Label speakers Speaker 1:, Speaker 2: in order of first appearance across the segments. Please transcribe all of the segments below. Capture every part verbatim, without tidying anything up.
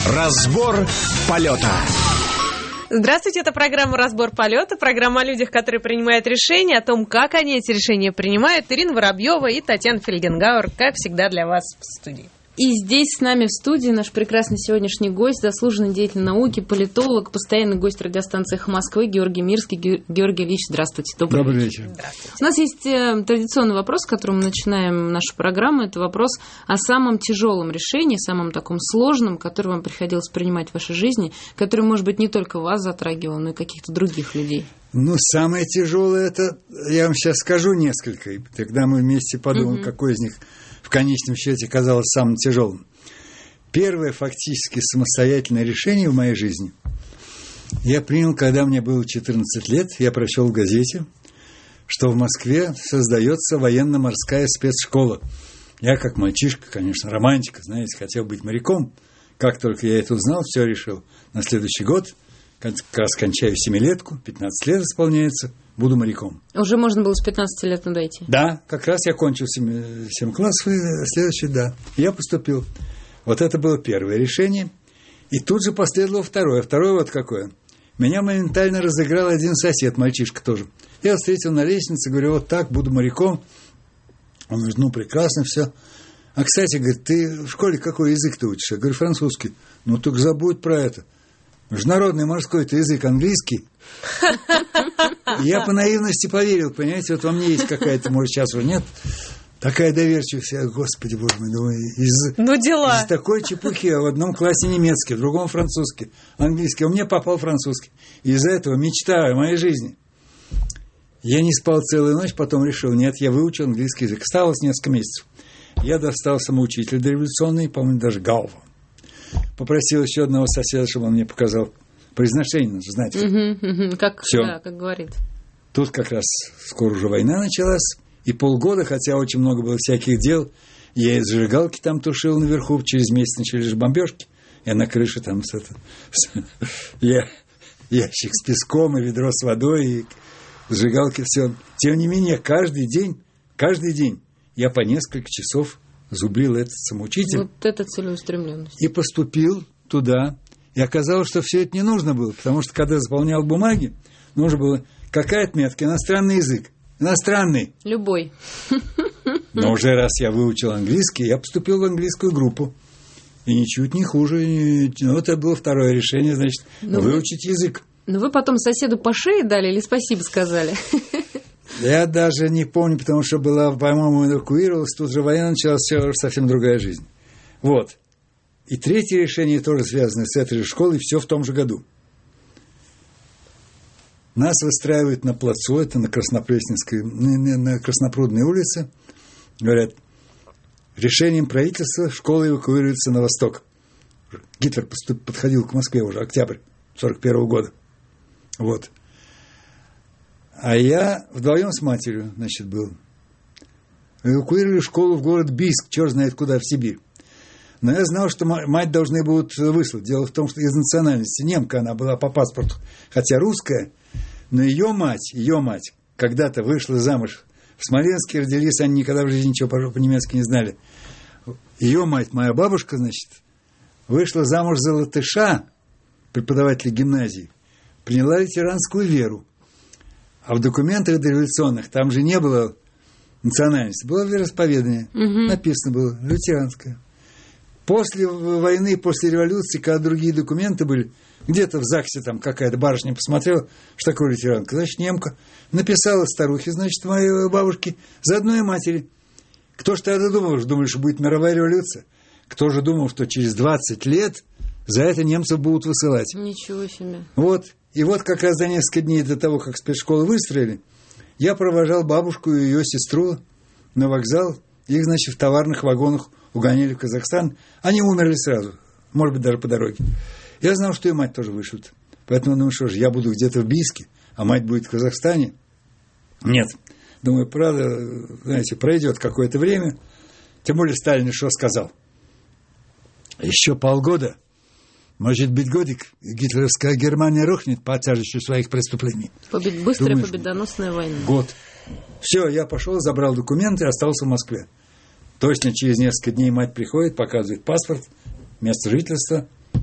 Speaker 1: Разбор полета.
Speaker 2: Здравствуйте, это программа «Разбор полета», программа о людях, которые принимают решения, о том, как они эти решения принимают. Ирина Воробьева и Татьяна Фельгенгауэр, как всегда, для вас в студии.
Speaker 3: И здесь с нами в студии наш прекрасный сегодняшний гость, заслуженный деятель науки, политолог, постоянный гость радиостанции «Эхо Москвы» Георгий Мирский. Георгий Ильич, здравствуйте. Добрый,
Speaker 4: Добрый
Speaker 3: вечер.
Speaker 4: вечер.
Speaker 2: Здравствуйте.
Speaker 3: У нас есть э, традиционный вопрос, с которым мы начинаем нашу программу. Это вопрос о самом тяжелом решении, самом таком сложном, которое вам приходилось принимать в вашей жизни, который, может быть, не только вас затрагивал, но и каких-то других людей.
Speaker 4: Ну, самое тяжелое, это, я вам сейчас скажу несколько, и тогда мы вместе подумаем, mm-hmm. какой из них в конечном счете казалось самым тяжелым. Первое фактически самостоятельное решение в моей жизни я принял, когда мне было четырнадцать лет. Я прочел в газете, что в Москве создается военно-морская спецшкола. Я, как мальчишка, конечно, романтик, знаете, хотел быть моряком. Как только я это узнал, все решил. На следующий год, как раз кончаю семилетку, пятнадцать лет исполняется, буду моряком.
Speaker 3: Уже можно было с пятнадцати лет туда идти?
Speaker 4: Да, как раз я кончил семь классов, и следующий, да. Я поступил. Вот это было первое решение. И тут же последовало второе. Второе вот какое. Меня моментально разыграл один сосед, мальчишка тоже. Я встретил на лестнице, говорю, вот так, буду моряком. Он говорит, ну, прекрасно, все. А, кстати, говорит, ты в школе какой язык ты учишь? Я говорю, французский. Ну, так забудь про это. Международный морской-то язык английский. И я по наивности поверил, понимаете, вот во мне есть какая-то, может, сейчас уже нет, такая доверчивость. Я, Господи, Боже мой, думаю, из,
Speaker 2: ну, дела.
Speaker 4: из такой чепухи, а в одном классе немецкий, в другом французский, английский, а у меня попал французский. И из-за этого мечта о моей жизни. Я не спал целую ночь, потом решил, нет, я выучил английский язык. Осталось несколько месяцев. Я достал самоучитель дореволюционный, по-моему, даже Гаува. Попросил еще одного соседа, чтобы он мне показал произношение, нужно знать.
Speaker 3: Угу, угу, как,
Speaker 4: Всё.
Speaker 3: да, как говорит.
Speaker 4: Тут как раз скоро уже война началась, и полгода, хотя очень много было всяких дел, я из зажигалки там тушил наверху, через месяц начались же бомбежки, я на крыше там с это, с, я, ящик с песком и ведро с водой, и зажигалки, все. Тем не менее, каждый день, каждый день я по несколько часов зубрил этот самоучитель.
Speaker 3: Вот это целеустремленность.
Speaker 4: И поступил туда. И оказалось, что все это не нужно было, потому что, когда заполнял бумаги, нужно было какая отметка, иностранный язык. Иностранный.
Speaker 3: Любой.
Speaker 4: Но уже раз я выучил английский, я поступил в английскую группу. И ничуть не хуже. Ну, это было второе решение, значит, ну, выучить язык.
Speaker 3: Ну, вы потом соседу по шее дали или спасибо сказали?
Speaker 4: Я даже не помню, потому что была, по-моему, эвакуировалась, тут же война началась, все совсем другая жизнь. Вот. И третье решение тоже связано с этой же школой, все в том же году. Нас выстраивают на плацу, это на Краснопресненской, на Краснопрудной улице. Говорят, решением правительства школа эвакуируется на восток. Гитлер поступ, подходил к Москве уже, октябрь сорок первого года. Вот. А я вдвоем с матерью, значит, был. Эвакуировали школу в город Бийск, черт знает куда, в Сибирь. Но я знал, что мать должны будут выслать. Дело в том, что из национальности немка она была по паспорту, хотя русская, но ее мать, ее мать когда-то вышла замуж. В Смоленске родились, они никогда в жизни ничего по-немецки не знали. Ее мать, моя бабушка, значит, вышла замуж за латыша, преподавателя гимназии, приняла лютеранскую веру. А в документах дореволюционных там же не было национальности, было вероисповедание. Угу. Написано было лютеранское. После войны, после революции, когда другие документы были, где-то в ЗАГСе там какая-то барышня посмотрела, что такое лютеранка, значит, немка, написала старухе, значит, моей бабушке, заодно и матери. Кто ж тогда думал, что думали, что будет мировая революция? Кто же думал, что через двадцать лет за это немцев будут высылать?
Speaker 3: Ничего себе.
Speaker 4: Вот. И вот как раз за несколько дней до того, как спецшколы выстроили, я провожал бабушку и ее сестру на вокзал. Их, значит, в товарных вагонах угоняли в Казахстан. Они умерли сразу, может быть, даже по дороге. Я знал, что и мать тоже вышлют. Поэтому думаю, что же, я буду где-то в Бийске, а мать будет в Казахстане. Нет. Думаю, правда, знаете, пройдет какое-то время. Тем более Сталин что сказал? Еще полгода, может быть, годик, гитлеровская Германия рухнет по тяжестью своих преступлений.
Speaker 3: Побед... Быстрая
Speaker 4: Думаешь,
Speaker 3: победоносная война.
Speaker 4: Год. Все, я пошел, забрал документы и остался в Москве. Точно через несколько дней мать приходит, показывает паспорт, место жительства.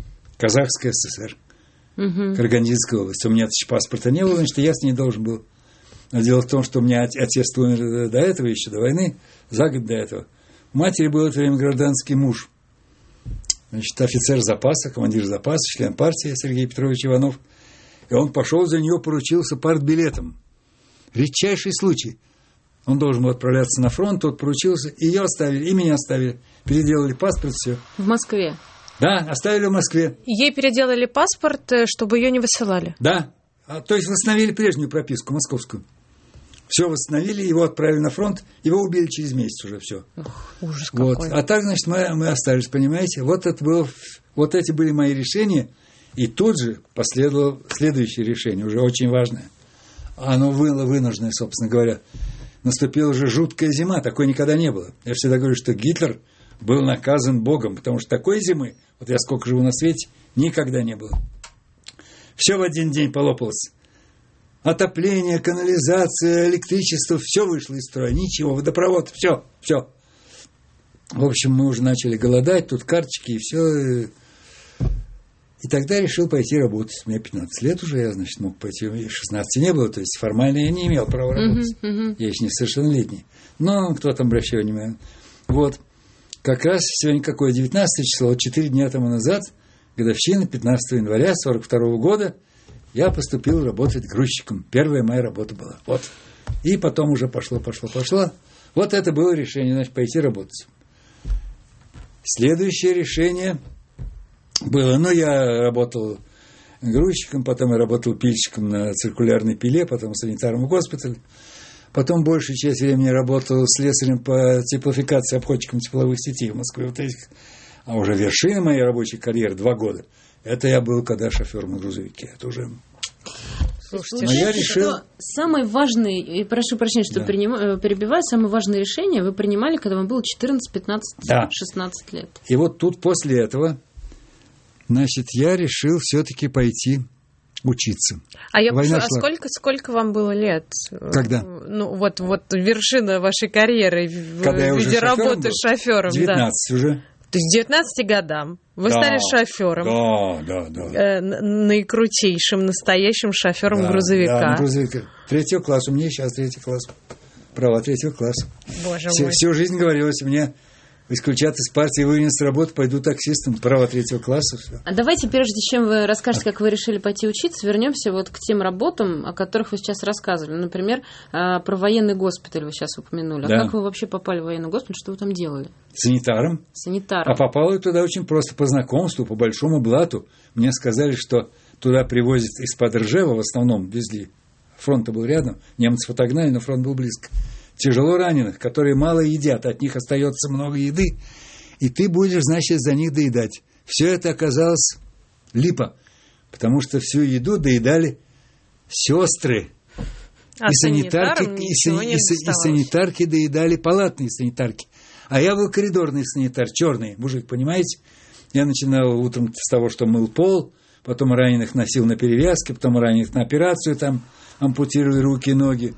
Speaker 4: Казахская ССР,
Speaker 3: Угу.
Speaker 4: Карагандинская область. У меня еще паспорта не было, значит, я с ней должен был. Но дело в том, что у меня отец умер до этого, еще до войны, за год до этого. У матери был в это время гражданский муж. Значит, офицер запаса, командир запаса, член партии Сергей Петрович Иванов. И он пошел за нее, поручился партбилетом. Редчайший случай. Он должен был отправляться на фронт, тот поручился, и ее оставили, и меня оставили. Переделали паспорт, все.
Speaker 3: В Москве?
Speaker 4: Да, оставили в Москве.
Speaker 2: Ей переделали паспорт, чтобы ее не высылали?
Speaker 4: Да. А, то есть восстановили прежнюю прописку, московскую. Все восстановили, его отправили на фронт, его убили через месяц уже, все.
Speaker 2: Ох, ужас
Speaker 4: Вот.
Speaker 2: какой.
Speaker 4: А так, значит, мы, мы остались, понимаете? Вот, это было, вот эти были мои решения, и тут же последовало следующее решение, уже очень важное. Оно было вынужденное, собственно говоря. Наступила уже жуткая зима, такой никогда не было. Я всегда говорю, что Гитлер был наказан Богом, потому что такой зимы, вот я сколько живу на свете, никогда не было. Все в один день полопалось. Отопление, канализация, электричество, все вышло из строя, ничего, водопровод, все, все. В общем, мы уже начали голодать, тут карточки и все. И тогда решил пойти работать. Мне пятнадцать лет уже, я, значит, мог пойти, шестнадцати не было, то есть формально я не имел права работать. Uh-huh, uh-huh. Я еще не совершеннолетний. Но кто там обращает внимание. Вот. Как раз сегодня какое, девятнадцатое число, вот четыре дня тому назад, годовщина пятнадцатого января сорок второго года, я поступил работать грузчиком. Первая моя работа была. Вот. И потом уже пошло, пошло, пошло. Вот это было решение, значит, пойти работать. Следующее решение было, ну, я работал грузчиком, потом я работал пильщиком на циркулярной пиле, потом санитаром в госпитале. Потом большую часть времени работал слесарем по теплофикации, обходчиком тепловых сетей в Москве. Вот этих. А уже вершина моей рабочей карьеры, два года, это я был когда шофером на грузовике. Это уже...
Speaker 2: Слушайте,
Speaker 4: но я решил...
Speaker 3: что самое важное, и прошу прощения, что
Speaker 4: Да.
Speaker 3: приним, перебиваю, самое важное решение вы принимали, когда вам было четырнадцать, пятнадцать,
Speaker 4: Да.
Speaker 3: шестнадцать лет.
Speaker 4: И вот тут после этого, значит, я решил все-таки пойти учиться.
Speaker 2: А я
Speaker 4: Война
Speaker 2: прошу, а
Speaker 4: шла.
Speaker 2: сколько, сколько вам было лет?
Speaker 4: Когда?
Speaker 2: Ну, вот, вот вершина вашей карьеры в,
Speaker 4: Когда я
Speaker 2: в
Speaker 4: уже
Speaker 2: виде
Speaker 4: шофером
Speaker 2: работы
Speaker 4: был?
Speaker 2: шофером.
Speaker 4: девятнадцать
Speaker 2: Да.
Speaker 4: уже.
Speaker 2: То есть девятнадцати годам вы
Speaker 4: Да.
Speaker 2: стали шофером.
Speaker 4: Да, да, да.
Speaker 2: Э, н- наикрутейшим, настоящим шофером
Speaker 4: Да,
Speaker 2: грузовика.
Speaker 4: Да, на грузовика. Третьего класса. У меня сейчас третий класс. Права третьего класса.
Speaker 2: Боже
Speaker 4: Всю,
Speaker 2: мой.
Speaker 4: всю жизнь говорилось мне, исключат из партии, выгонят с работы, пойду таксистом. Право третьего класса. Все.
Speaker 3: А давайте, прежде чем вы расскажете, как вы решили пойти учиться, вернемся вот к тем работам, о которых вы сейчас рассказывали. Например, а, про военный госпиталь вы сейчас упомянули.
Speaker 4: Да.
Speaker 3: А как вы вообще попали в военный госпиталь? Что вы там делали?
Speaker 4: Санитаром.
Speaker 3: Санитаром.
Speaker 4: А попал я туда очень просто по знакомству, по большому блату. Мне сказали, что туда привозят из-под Ржева, в основном везли. Фронт был рядом, немцев отогнали, но фронт был близко. Тяжело раненых, которые мало едят, от них остается много еды, и ты будешь, значит, за них доедать. Все это оказалось липа, потому что всю еду доедали сестры.
Speaker 2: А
Speaker 4: и санитарки,
Speaker 2: санитарам
Speaker 4: и,
Speaker 2: ничего
Speaker 4: сан-
Speaker 2: не
Speaker 4: и са- и
Speaker 2: доставалось.
Speaker 4: санитарки доедали, палатные санитарки. А я был коридорный санитар, черный мужик, понимаете? Я начинал утром с того, что мыл пол, потом раненых носил на перевязке, потом раненых на операцию, там ампутировали руки и ноги.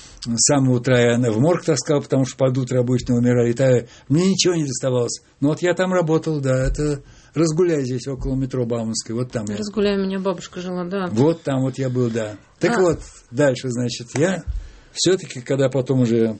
Speaker 4: С самого утра я в морг таскал, потому что под утро обычно умирали. И мне ничего не доставалось. Но вот я там работал, да, это Разгуляй здесь около метро Бауманской, вот там я.
Speaker 3: Разгуляй, у меня бабушка жила, да.
Speaker 4: Вот там вот я был, да. Так
Speaker 3: А.
Speaker 4: вот, дальше, значит, я все-таки, когда потом уже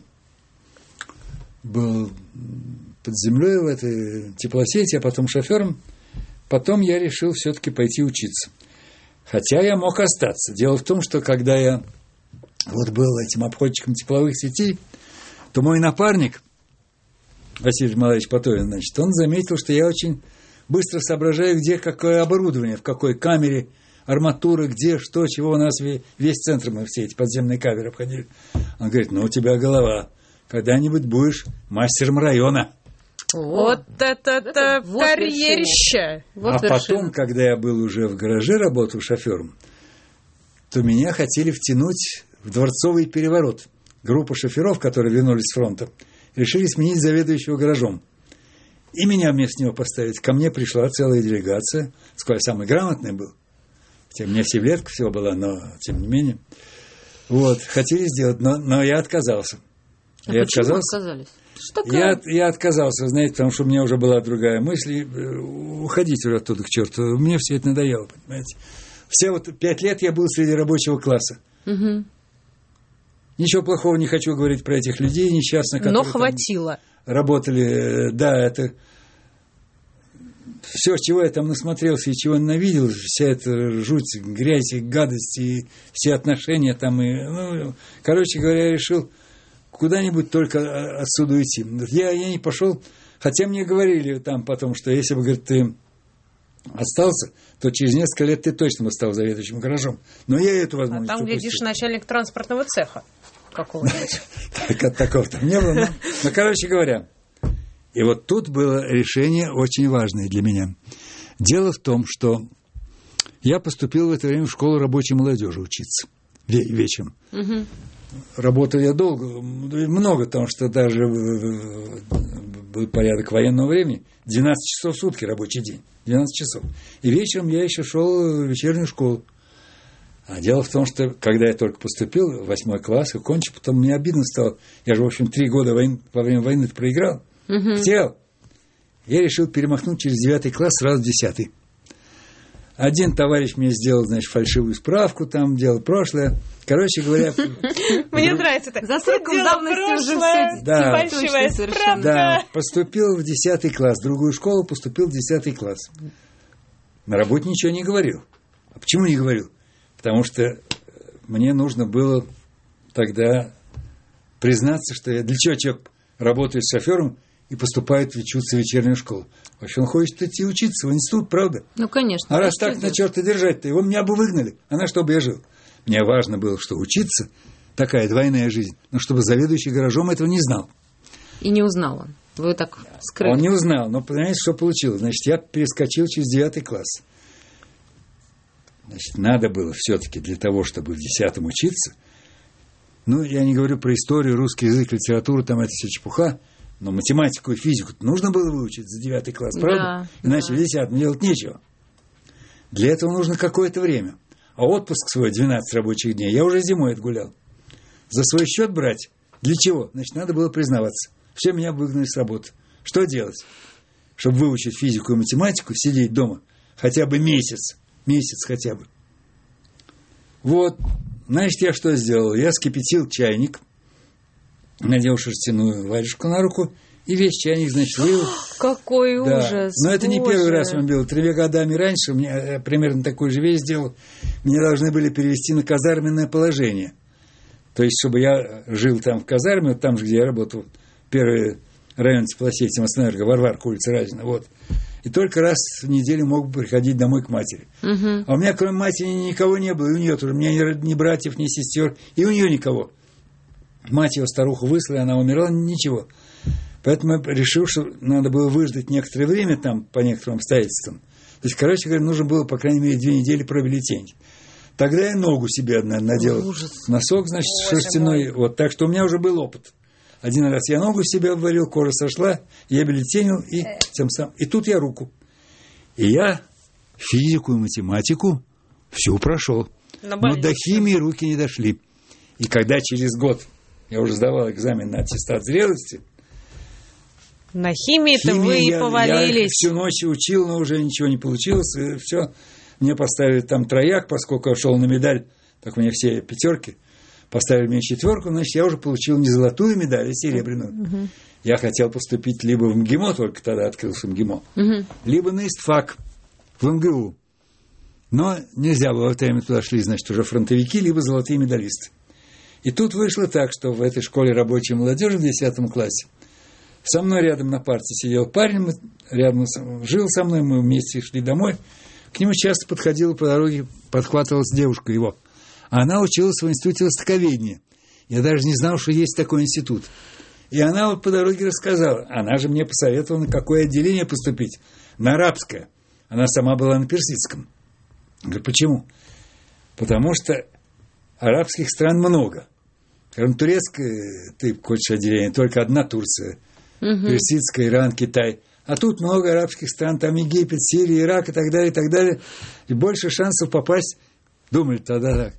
Speaker 4: был под землей в этой теплосети, а потом шофером, потом я решил все-таки пойти учиться. Хотя я мог остаться. Дело в том, что когда я вот был этим обходчиком тепловых сетей, то мой напарник, Василий Малаевич Потовин, значит, он заметил, что я очень быстро соображаю, где какое оборудование, в какой камере, арматура, где, что, чего. У нас весь центр, мы все эти подземные камеры обходили. Он говорит, ну, у тебя голова, когда-нибудь будешь мастером района.
Speaker 2: Вот это-то
Speaker 3: вот
Speaker 2: карьерище!
Speaker 3: Вот
Speaker 4: а
Speaker 3: вершина.
Speaker 4: потом, когда я был уже в гараже, работал шофером, то меня хотели втянуть в дворцовый переворот. Группа шоферов, которые вернулись с фронта, решили сменить заведующего гаражом. И меня вместо него поставить. Ко мне пришла целая делегация. Сколько я самый грамотный был. Хотя у меня севлетка всего была, но тем не менее. Вот, хотели сделать, но, но я отказался.
Speaker 3: А
Speaker 4: я
Speaker 3: почему
Speaker 4: отказался.
Speaker 3: отказались? Что такое?
Speaker 4: Я, я отказался, знаете, потому что у меня уже была другая мысль. Уходить уже оттуда к черту. Мне все это надоело, понимаете. Все вот пять лет я был среди рабочего класса.
Speaker 3: Угу.
Speaker 4: Ничего плохого не хочу говорить про этих людей несчастных, которые
Speaker 2: Но хватило.
Speaker 4: Работали. Да, это... Все, чего я там насмотрелся и чего ненавидел, вся эта жуть, грязь, гадость и все отношения там. И, ну, короче говоря, я решил куда-нибудь только отсюда уйти. Я, я не пошел, хотя мне говорили там потом, что если бы, говорит, ты остался, то через несколько лет ты точно бы стал заведующим гаражом. Но я эту возможность
Speaker 2: А там,
Speaker 4: упустил.
Speaker 2: глядишь, начальник транспортного цеха какого-нибудь.
Speaker 4: Такого там не было. Но, короче говоря, и вот тут было решение очень важное для меня. Дело в том, что я поступил в это время в школу рабочей молодежи учиться вечером. Угу. Работал я долго, много, потому что даже был порядок военного времени. двенадцать часов в сутки рабочий день. двенадцать часов. И вечером я еще шел в вечернюю школу. А дело в том, что когда я только поступил в восьмой класс и кончил, потом мне обидно стало. Я же, в общем, три года войн, во время войны проиграл. Угу. Потерял. Я решил перемахнуть через девятый класс сразу в десятый. Один товарищ мне сделал, значит, фальшивую справку, там делал прошлое. Короче говоря...
Speaker 2: Мне нравится это.
Speaker 3: За сроком давности уже все.
Speaker 2: Да, фальшивая справка.
Speaker 4: Да, поступил в десятый класс. В другую школу поступил в десятый класс. На работе ничего не говорил. А почему не говорил? Потому что мне нужно было тогда признаться, что я... Для чего человек работает шофером и поступает учиться в вечернюю школу? Вообще он хочет идти учиться в институт, правда?
Speaker 3: Ну, конечно.
Speaker 4: А раз так на черта держать-то, его меня бы выгнали. А на что бы я жил? Мне важно было, что учиться, такая двойная жизнь, но чтобы заведующий гаражом этого не знал.
Speaker 3: И не узнал он. Вы так скрыли.
Speaker 4: Он не узнал, но понимаете, что получилось? Значит, я перескочил через девятый класс. Значит, надо было все-таки для того, чтобы в десятом учиться. Ну, я не говорю про историю, русский язык, литературу, там это все чепуха. Но математику и физику нужно было выучить за девятый класс, правда?
Speaker 3: Да,
Speaker 4: Иначе
Speaker 3: да.
Speaker 4: в десятом делать нечего. Для этого нужно какое-то время. А отпуск свой двенадцать рабочих дней я уже зимой отгулял. За свой счет брать? Для чего? Значит, надо было признаваться. Все, меня выгнали с работы. Что делать? Чтобы выучить физику и математику, сидеть дома хотя бы месяц. Месяц хотя бы. Вот. Значит, я что сделал? Я вскипятил чайник, надел шерстяную варежку на руку и весь чайник, значит, вылил.
Speaker 2: Какой
Speaker 4: да.
Speaker 2: ужас!
Speaker 4: Но это не
Speaker 2: Боже.
Speaker 4: первый раз он был. Тремя годами раньше, мне я примерно такую же вещь сделал, мне должны были перевести на казарменное положение. То есть, чтобы я жил там в казарме, вот там же, где я работал, первый район теплосети Мосэнерго, Варварка, улица Разина, вот. И только раз в неделю мог бы приходить домой к матери. Угу. А у меня, кроме матери, никого не было, и у нее тоже. У меня ни, ни братьев, ни сестер, и у нее никого. Мать его, старуху, выслали, она умерла, ничего. Поэтому я решил, что надо было выждать некоторое время там, по некоторым обстоятельствам. То есть, короче говоря, нужно было, по крайней мере, две недели пробюллетенить. Тогда я ногу себе надел. Ужас. Носок, значит, Боже шерстяной. Мой. Вот, так что у меня уже был опыт. Один раз я ногу себе обварил, кожа сошла, я бюллетенил, и тем самым. И тут я руку. И я физику и математику всю прошел. Но до химии руки не дошли. И когда через год я уже сдавал экзамен на аттестат зрелости.
Speaker 2: На химии-то вы и
Speaker 4: я,
Speaker 2: повалились.
Speaker 4: Я всю ночь учил, но уже ничего не получилось. И все. Мне поставили там трояк, поскольку я шел на медаль, так у меня все пятерки. Поставили мне четверку, значит, я уже получил не золотую медаль, а серебряную. Угу. Я хотел поступить либо в МГИМО, только тогда открылся МГИМО, угу. либо на ИСТФАК, в МГУ. Но нельзя было в это время туда шли, значит, уже фронтовики, либо золотые медалисты. И тут вышло так, что в этой школе рабочей молодежи в десятом классе со мной рядом на парте сидел парень, рядом жил со мной, мы вместе шли домой. К нему часто подходила по дороге, подхватывалась девушка его. А она училась в институте востоковедения. Я даже не знал, что есть такой институт. И она вот по дороге рассказала. Она же мне посоветовала, на какое отделение поступить. На арабское. Она сама была на персидском. Я говорю, почему? Потому что арабских стран много. Скажем, турецкое, ты хочешь отделение, только одна Турция. Угу. Персидская, Иран, Китай. А тут много арабских стран, там Египет, Сирия, Ирак и так далее, и так далее. И больше шансов попасть, думали тогда так,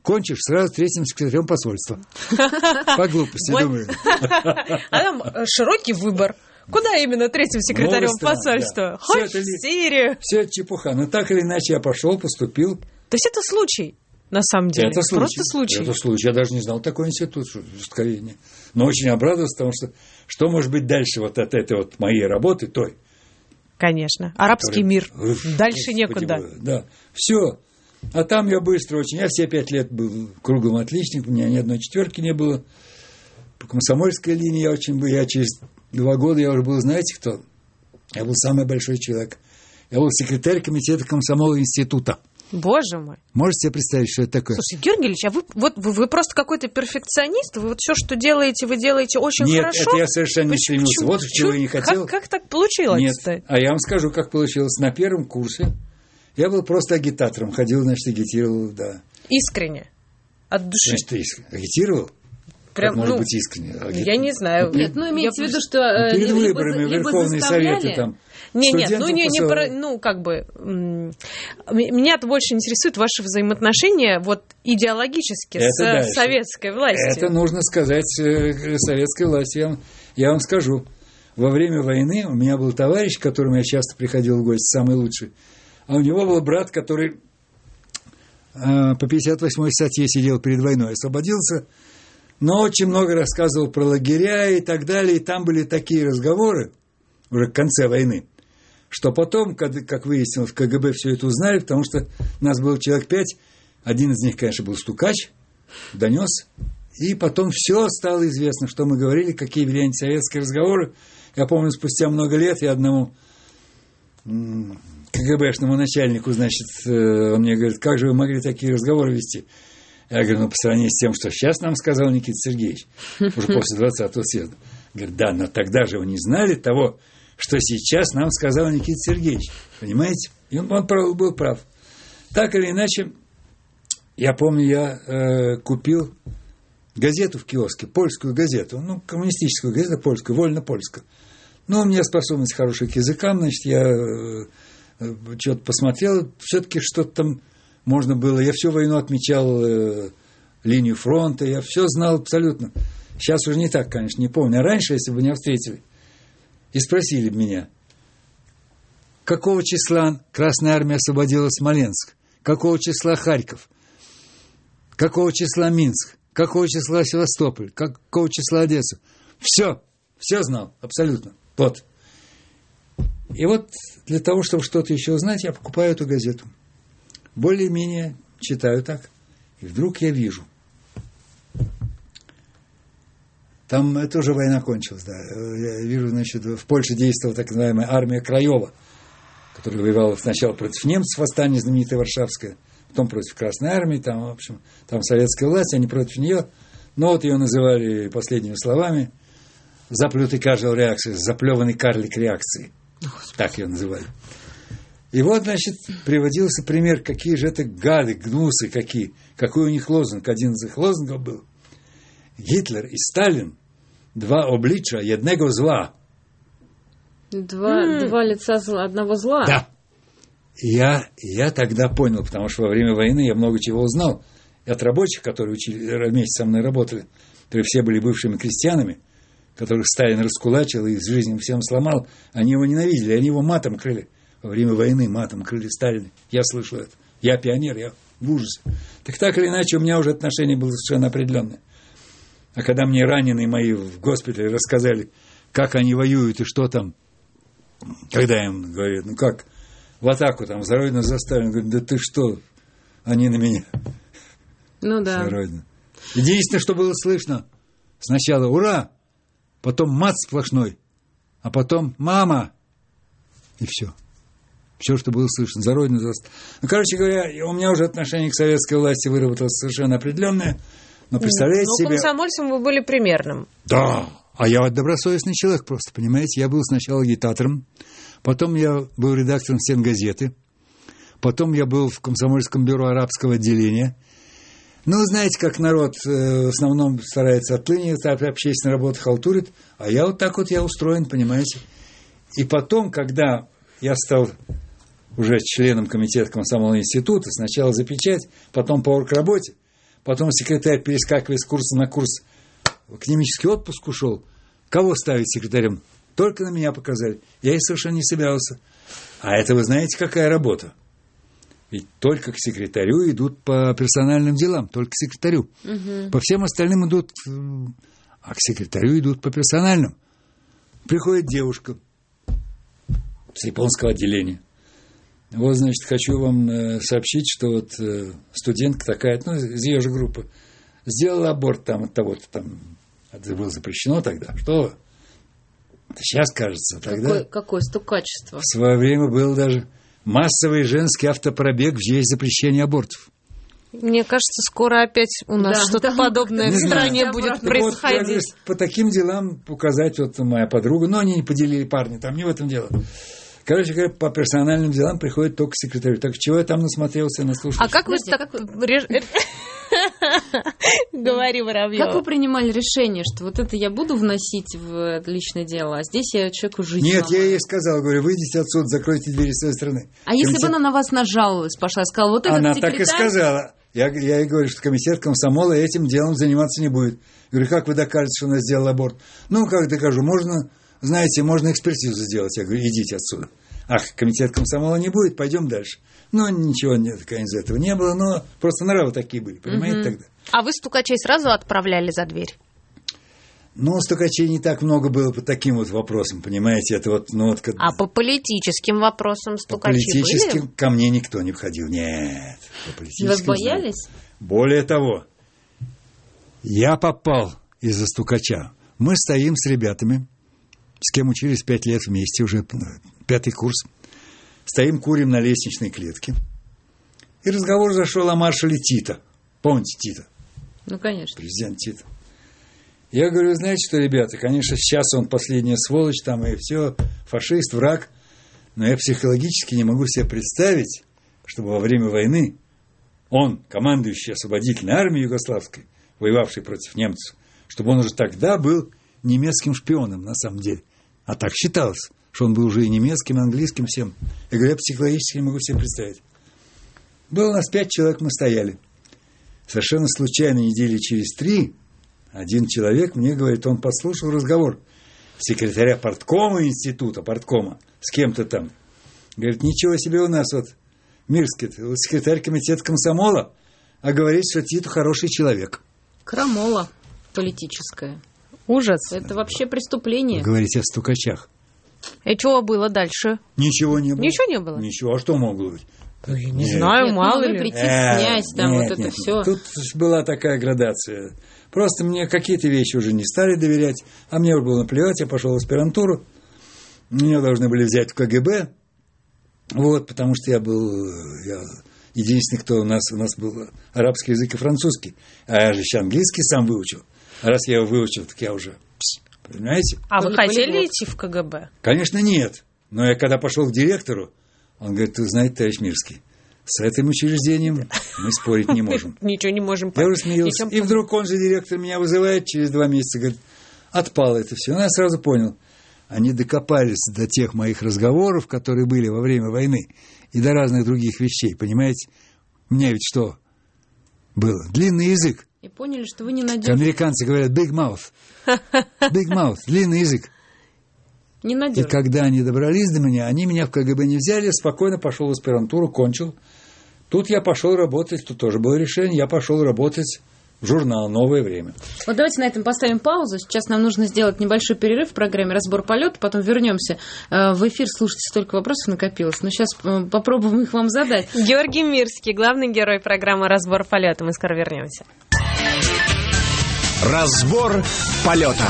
Speaker 4: кончишь сразу третьим секретарем посольства. По глупости, думаю.
Speaker 2: А там широкий выбор. Куда именно третьим секретарем посольства? Хоть в Сирию.
Speaker 4: Все это чепуха. Но так или иначе я пошел, поступил.
Speaker 2: То есть это случай, на самом деле?
Speaker 4: Это случай.
Speaker 2: Просто случай.
Speaker 4: Это случай. Я даже не знал такой институт, скорее не. Но очень обрадовался, потому что что может быть дальше вот от этой вот моей работы, той?
Speaker 2: Конечно. Арабский
Speaker 4: который...
Speaker 2: мир.
Speaker 4: Уф,
Speaker 2: дальше
Speaker 4: Господи,
Speaker 2: некуда.
Speaker 4: Да. Все. А там я быстро очень. Я все пять лет был круглым отличником, у меня ни одной четверки не было. По комсомольской линии я очень был. Я через два года я уже был, знаете кто? Я был самый большой человек. Я был секретарь комитета комсомола института.
Speaker 2: Боже мой.
Speaker 4: Можете себе представить, что это такое?
Speaker 2: Слушай, Георгий Ильич, а вы, вот, вы, вы просто какой-то перфекционист? Вы вот все, что делаете, вы делаете очень
Speaker 4: Нет,
Speaker 2: хорошо?
Speaker 4: Нет, это я совершенно не стремился.
Speaker 2: Почему?
Speaker 4: Вот чего я не хотел.
Speaker 2: Как, как так получилось?
Speaker 4: Нет,
Speaker 2: кстати?
Speaker 4: а я вам скажу, как получилось. На первом курсе я был просто агитатором. Ходил, значит, агитировал, да.
Speaker 2: Искренне? От души?
Speaker 4: Значит, ты агитировал?
Speaker 2: Прям,
Speaker 4: как может
Speaker 2: ну,
Speaker 4: быть искренне? Агит...
Speaker 2: Я не знаю.
Speaker 3: Нет, ну имеется
Speaker 2: я...
Speaker 3: в виду, что... Э,
Speaker 4: перед
Speaker 3: либо,
Speaker 4: выборами
Speaker 3: либо
Speaker 4: Верховные
Speaker 3: заставляли...
Speaker 4: Советы там...
Speaker 2: Не, нет, ну, не, не про, ну, как бы, меня-то больше интересуют ваши взаимоотношения вот идеологически это с дальше. Советской властью.
Speaker 4: Это нужно сказать советской власти. Я вам, я вам скажу. Во время войны у меня был товарищ, к которому я часто приходил в гости, самый лучший. А у него был брат, который э, по пятьдесят восьмой статье сидел перед войной, освободился, но очень много рассказывал про лагеря и так далее. И там были такие разговоры уже к концу войны, что потом, как выяснилось, в ка гэ бэ все это узнали, потому что нас было человек пять, один из них, конечно, был стукач, донес, и потом все стало известно, что мы говорили, какие вели антисоветские разговоры. Я помню, спустя много лет я одному ка гэ бэшному начальнику, значит, он мне говорит, как же вы могли такие разговоры вести? Я говорю, ну, по сравнению с тем, что сейчас нам сказал Никита Сергеевич, уже после двадцатого съезда. Говорит, да, но тогда же вы не знали того, что сейчас нам сказал Никита Сергеевич. Понимаете? И он, он был прав. Так или иначе, я помню, я э, купил газету в киоске, польскую газету, ну, коммунистическую газету, польскую, вольно-польскую. Ну, у меня способность хорошая к языкам, значит, я э, э, что-то посмотрел, все-таки что-то там можно было. Я всю войну отмечал э, линию фронта, я все знал абсолютно. Сейчас уже не так, конечно, не помню. А раньше, если бы меня встретили и спросили меня, какого числа Красная Армия освободила Смоленск, какого числа Харьков, какого числа Минск, какого числа Севастополь, какого числа Одессу. Все, все знал, абсолютно. Вот. И вот для того, чтобы что-то еще узнать, я покупаю эту газету. Более-менее читаю так. И вдруг я вижу. Там это уже война кончилась, да. Я вижу, значит, в Польше действовала так называемая армия Краева, которая воевала сначала против немцев, восстание знаменитое Варшавское, потом против Красной Армии, там, в общем, там советская власть, они против нее. Но вот ее называли последними словами «заплютый карлик реакции», «заплеванный карлик реакции». Так ее называли. И вот, значит, приводился пример, какие же это гады, гнусы какие. Какой у них лозунг. Один из их лозунгов был: Гитлер и Сталин – два обличия одного зла.
Speaker 3: Два, mm. два лица зла, одного зла?
Speaker 4: Да. И я, я тогда понял, потому что во время войны я много чего узнал. И от рабочих, которые учили, вместе со мной работали, которые все были бывшими крестьянами, которых Сталин раскулачил и жизнь всем сломал, они его ненавидели, они его матом крыли. Во время войны матом крыли Сталина. Я слышал это. Я пионер, я в ужасе. Так так или иначе, у меня уже отношение было совершенно определенное. А когда мне раненые мои в госпитале рассказали, как они воюют и что там, когда я им говорю, ну как, в атаку там, за Родину заставили, говорят, да ты что, они на меня.
Speaker 3: Ну да.
Speaker 4: За Родину. Единственное, что было слышно, сначала ура, потом мат сплошной, а потом мама, и все. Все, что было слышно, за Родину, за... Ну, короче говоря, у меня уже отношение к советской власти выработалось совершенно определенное. Но представляете
Speaker 2: ну,
Speaker 4: себе...
Speaker 2: Ну, комсомольцем вы были примерным.
Speaker 4: Да, а я вот добросовестный человек просто, понимаете. Я был сначала агитатором, потом я был редактором стенгазеты, потом я был в комсомольском бюро арабского отделения. Ну, знаете, как народ э, в основном старается отлынивать, общественная работа халтурит, а я вот так вот я устроен, понимаете. И потом, когда я стал уже членом комитета комсомольного института, сначала за печать, потом по оргработе, Потом секретарь, перескакивая с курса на курс, в академический отпуск ушел. Кого ставить секретарем? Только на меня показали. Я и совершенно не собирался. А это вы знаете, какая работа? Ведь только к секретарю идут по персональным делам, только к секретарю. Угу. По всем остальным идут, а к секретарю идут по персональным. Приходит девушка с японского отделения. Вот, значит, хочу вам сообщить, что вот студентка такая, ну, из ее же группы, сделала аборт там от того-то там. Это было запрещено тогда. Что? Сейчас, кажется, тогда...
Speaker 3: Какое, какое стукачество.
Speaker 4: В свое время был даже массовый женский автопробег в честь запрещения абортов.
Speaker 2: Мне кажется, скоро опять у нас да, что-то да, подобное в стране будет происходить.
Speaker 4: Вот, по таким делам показать, вот моя подруга, но они не поделили парни, там не в этом дело. Короче говоря, по персональным делам приходит только секретарь. Так чего я там насмотрелся, наслушался?
Speaker 2: А как вы так... Говори, Воробьёва.
Speaker 3: Как вы принимали решение, что вот это я буду вносить в личное дело, а здесь я человеку жизнь
Speaker 4: Нет,
Speaker 3: ломаю?
Speaker 4: Я ей сказал, говорю, выйдите отсюда, закройте двери с своей стороны.
Speaker 3: А комитет... если бы она на вас нажаловалась, пошла, сказала, вот этот
Speaker 4: она
Speaker 3: секретарь...
Speaker 4: так и сказала. Я, я ей говорю, что комитет комсомола этим делом заниматься не будет. Я говорю, как вы докажете, что она сделала аборт? Ну, как докажу? Можно, знаете, можно экспертизу сделать. Я говорю, идите отсюда. Ах, комитет комсомола не будет, пойдем дальше. Ну, ничего нет, конечно, из этого не было, но просто нравы такие были, понимаете, угу. тогда.
Speaker 2: А вы стукачей сразу отправляли за дверь?
Speaker 4: Ну, стукачей не так много было по таким вот вопросам, понимаете, это вот, ну, вот...
Speaker 2: А по политическим вопросам стукачи были? По политическим
Speaker 4: ко мне никто не входил, нет. По
Speaker 3: политическим... Вы боялись?
Speaker 4: Более того, я попал из-за стукача. Мы стоим с ребятами, с кем учились пять лет вместе, уже пятый курс. Стоим, курим на лестничной клетке. И разговор зашел о маршале Тито. Помните Тито?
Speaker 3: Ну, конечно.
Speaker 4: Президент Тито. Я говорю, знаете что, ребята, конечно, сейчас он последняя сволочь, там и все, фашист, враг. Но я психологически не могу себе представить, чтобы во время войны он, командующий освободительной армией югославской, воевавший против немцев, чтобы он уже тогда был немецким шпионом, на самом деле. А так считалось, что он был уже и немецким, и английским, всем. Я говорю, я психологически не могу себе представить. Было у нас пять человек, мы стояли. Совершенно случайно, недели через три, один человек мне говорит, он подслушал разговор секретаря парткома института, парткома, с кем-то там. Говорит, ничего себе у нас вот, Мирский, секретарь комитета комсомола, а говорит, что Тито хороший человек.
Speaker 3: Крамола политическая.
Speaker 2: Ужас.
Speaker 3: Это вообще преступление.
Speaker 4: Вы говорите о стукачах.
Speaker 2: И что было дальше?
Speaker 4: Ничего не было.
Speaker 2: Ничего не было?
Speaker 4: Ничего. А что могло быть?
Speaker 2: Ну, я не нет. знаю, нет, мало ли.
Speaker 3: Прийти, князь, там
Speaker 4: нет,
Speaker 3: вот
Speaker 4: нет,
Speaker 3: это все.
Speaker 4: Тут была такая градация. Просто мне какие-то вещи уже не стали доверять, а мне уже было наплевать, я пошел в аспирантуру. Меня должны были взять в ка гэ бэ. Вот, потому что я был я единственный, кто у нас, у нас был арабский язык и французский. А я же еще английский сам выучил. А раз я его выучил, так я уже, понимаете?
Speaker 2: А вы хотели идти в ка гэ бэ?
Speaker 4: Конечно, нет. Но я когда пошел к директору, он говорит, вы знаете, товарищ Мирский, с этим учреждением мы спорить не можем.
Speaker 2: Ничего не можем.
Speaker 4: Я уже смеялся. И вдруг он же, директор, меня вызывает через два месяца, говорит, отпало это все. Ну, я сразу понял. Они докопались до тех моих разговоров, которые были во время войны, и до разных других вещей, понимаете? У меня ведь что было? Длинный язык.
Speaker 3: И поняли, что вы ненадежны.
Speaker 4: Американцы говорят big mouth. Big mouth, длинный язык.
Speaker 3: Ненадежно.
Speaker 4: И когда они добрались до меня, они меня в ка гэ бэ не взяли, спокойно пошел в аспирантуру, кончил. Тут я пошел работать, тут тоже было решение, я пошел работать в журнал «Новое время».
Speaker 3: Вот давайте на этом поставим паузу. Сейчас нам нужно сделать небольшой перерыв в программе «Разбор полета», потом вернемся в эфир. Слушайте, столько вопросов накопилось. Но сейчас попробуем их вам задать.
Speaker 2: Георгий Мирский, главный герой программы «Разбор полета». Мы скоро вернемся.
Speaker 1: Разбор полета.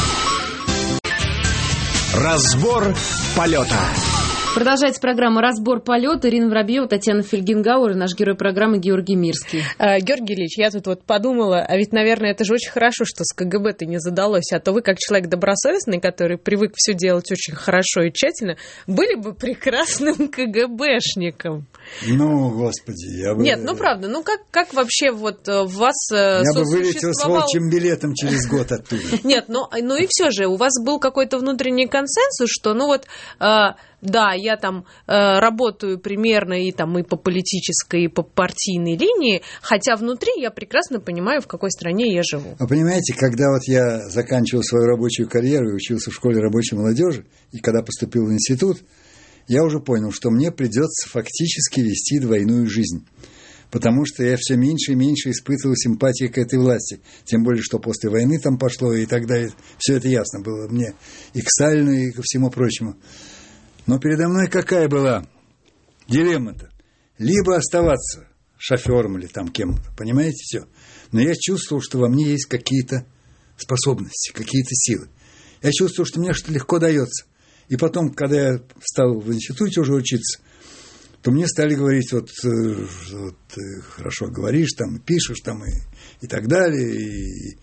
Speaker 1: Разбор полета.
Speaker 3: Продолжается программа «Разбор полета». Ирина Воробьева, Татьяна Фельгенгауэр и наш герой программы Георгий Мирский.
Speaker 2: А, Георгий Ильич, я тут вот подумала, а ведь, наверное, это же очень хорошо, что с ка гэ бэ-то не задалось, а то вы, как человек добросовестный, который привык все делать очень хорошо и тщательно, были бы прекрасным ка гэ бэшником.
Speaker 4: Ну, господи, я бы...
Speaker 2: Нет, ну правда, ну как, как вообще вот в вас
Speaker 4: Я бы
Speaker 2: сосуществовал...
Speaker 4: вылетел с волчьим билетом через год оттуда.
Speaker 2: Нет, ну, ну и все же, у вас был какой-то внутренний консенсус, что, ну вот, э, да, я там э, работаю примерно и, там, и по политической, и по партийной линии, хотя внутри я прекрасно понимаю, в какой стране я живу.
Speaker 4: Вы понимаете, когда вот я заканчивал свою рабочую карьеру и учился в школе рабочей молодежи, и когда поступил в институт, я уже понял, что мне придется фактически вести двойную жизнь. Потому что я все меньше и меньше испытывал симпатии к этой власти. Тем более, что после войны там пошло и так далее. Все это ясно было мне. И к Сталину, и ко всему прочему. Но передо мной какая была дилемма-то? Либо оставаться шофером или там кем-то. Понимаете, все. Но я чувствовал, что во мне есть какие-то способности, какие-то силы. Я чувствовал, что мне что-то легко дается. И потом, когда я стал в институте уже учиться, то мне стали говорить, вот, вот ты хорошо говоришь, там, пишешь, там, и, и так далее. И,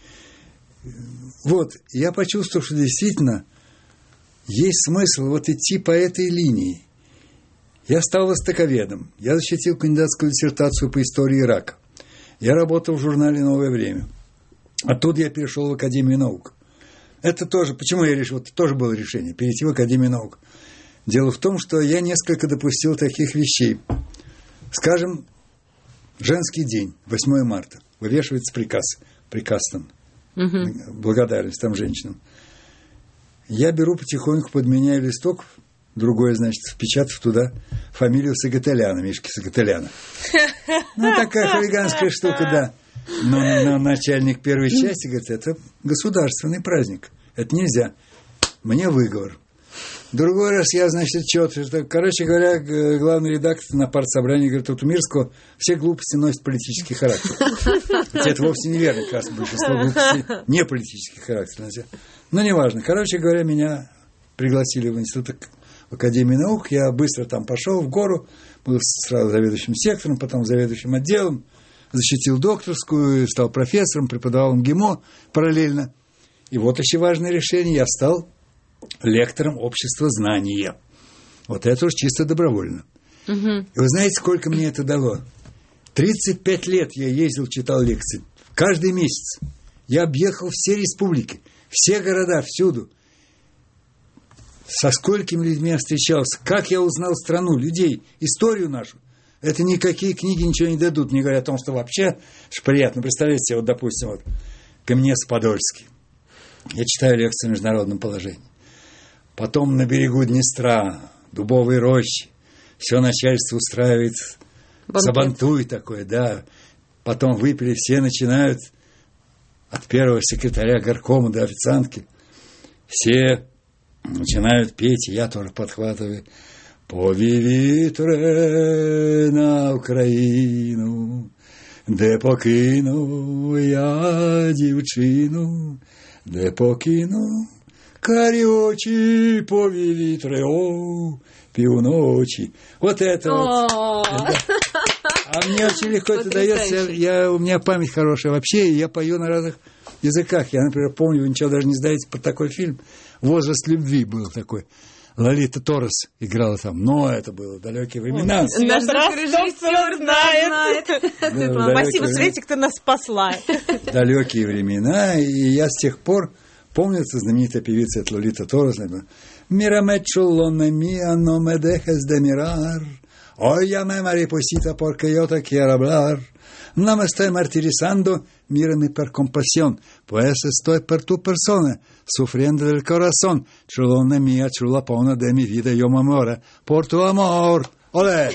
Speaker 4: вот, я почувствовал, что действительно есть смысл вот идти по этой линии. Я стал востоковедом, я защитил кандидатскую диссертацию по истории Ирака. Я работал в журнале «Новое время». Оттуда я перешел в Академию наук. Это тоже, почему я решил, это тоже было решение, перейти в Академию наук. Дело в том, что я несколько допустил таких вещей. Скажем, женский день, восьмое марта, вывешивается приказ, приказ там, угу. благодарность там женщинам. Я беру потихоньку, подменяю листок, другое, значит, впечатав туда фамилию Сагаталяна, Мишки Сагаталяна. Ну, такая хулиганская штука, да. Но, но начальник первой части говорит, это государственный праздник, это нельзя. Мне выговор. Другой раз я, значит, что-то... Короче говоря, главный редактор на партсобрании говорит, вот у Мирского все глупости носят политический характер. Хотя это вовсе неверно, как раз большинство глупостей не политический характер. Но неважно. Короче говоря, меня пригласили в институт, в Академию наук. Я быстро там пошел в гору, был сразу заведующим сектором, потом заведующим отделом, защитил докторскую, стал профессором, преподавал МГИМО параллельно. И вот еще важное решение, я стал лектором общества знания. Вот это уж чисто добровольно. Угу. И вы знаете, сколько мне это дало? тридцать пять лет я ездил, читал лекции. Каждый месяц. Я объехал все республики, все города, всюду. Со сколькими людьми я встречался. Как я узнал страну, людей, историю нашу. Это никакие книги ничего не дадут. Не говоря о том, что вообще приятно. Представляете себе, вот, допустим, вот, Каменец-Подольский. Я читаю лекции о международном положении. Потом на берегу Днестра, дубовые рощи. Все начальство устраивает сабантуй такой, да. Потом выпили, все начинают от первого секретаря горкома до официантки. Все начинают петь, и я тоже подхватываю. Повій вітре на Україну, де покину я дівчину, де покину карі очі, повій вітре, о, півночі. Вот это вот. А мне очень легко это дается. Я, у меня память хорошая вообще, и я пою на разных языках. Я, например, помню, вы ничего даже не знаете про такой фильм. «Возраст любви» был такой. Лолита Торрес играла там, но это было далекие времена.
Speaker 2: Наш режиссер знает. Спасибо, Светик, ты нас спасла.
Speaker 4: Далекие времена, и я с тех пор, помнится знаменитая певица, это Лолита Торрес, «Мирамечо лоне миа но ме дехес де мирар, ой я ме марипосита porque yo te quiero hablar». No me estoy martirizando, mírame per compasión, pues estoy per tu persona, sufriendo del corazón. Chulona mía, chulapona de mi vida, yo me amore, por tu amor. Оле!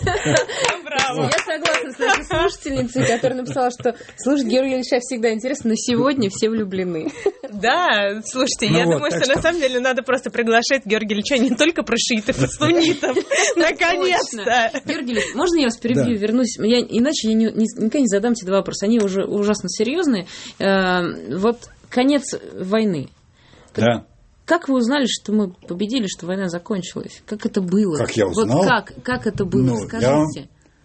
Speaker 3: Я согласна с нашей слушательницей, которая написала, что слушать Георгия Ильича всегда интересно, но сегодня все влюблены.
Speaker 2: Да, слушайте,
Speaker 4: ну
Speaker 2: я
Speaker 4: вот,
Speaker 2: думаю, что,
Speaker 4: что
Speaker 2: на самом деле надо просто приглашать Георгия Ильича не только про шиитов и суннитов. Наконец-то!
Speaker 3: Георгий Ильич, можно я вас перебью, вернусь? Я, иначе я не, не, никогда не задам тебе два вопроса. Они уже ужасно серьезные. Вот конец войны.
Speaker 4: Да.
Speaker 3: Как вы узнали, что мы победили, что война закончилась? Как это было?
Speaker 4: Как я узнал?
Speaker 3: Вот как, как это было?
Speaker 4: Ну,
Speaker 3: Скажите.